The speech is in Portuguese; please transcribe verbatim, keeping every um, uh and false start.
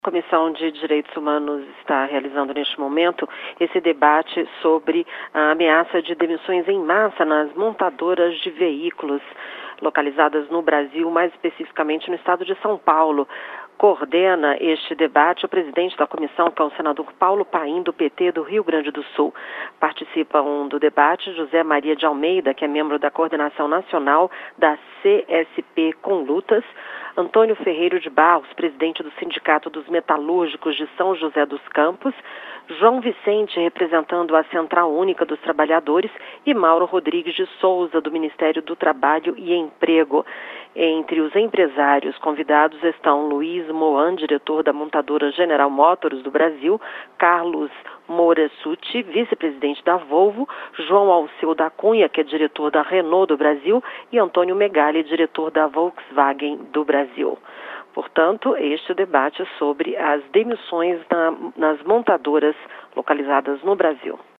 A Comissão de Direitos Humanos está realizando neste momento esse debate sobre a ameaça de demissões em massa nas montadoras de veículos localizadas no Brasil, mais especificamente no estado de São Paulo. Coordena este debate o presidente da comissão, que é o senador Paulo Paim, do P T do Rio Grande do Sul. Participam do debate José Maria de Almeida, que é membro da coordenação nacional da C S P com Lutas, Antônio Ferreiro de Barros, presidente do Sindicato dos Metalúrgicos de São José dos Campos, João Vicente, representando a Central Única dos Trabalhadores, e Mauro Rodrigues de Souza, do Ministério do Trabalho e Emprego. Entre os empresários convidados estão Luiz Moan, diretor da montadora General Motors do Brasil, Carlos Moura Sutti, vice-presidente da Volvo, João Alceu da Cunha, que é diretor da Renault do Brasil, e Antônio Megali, diretor da Volkswagen do Brasil. Portanto, este debate é sobre as demissões na, nas montadoras localizadas no Brasil.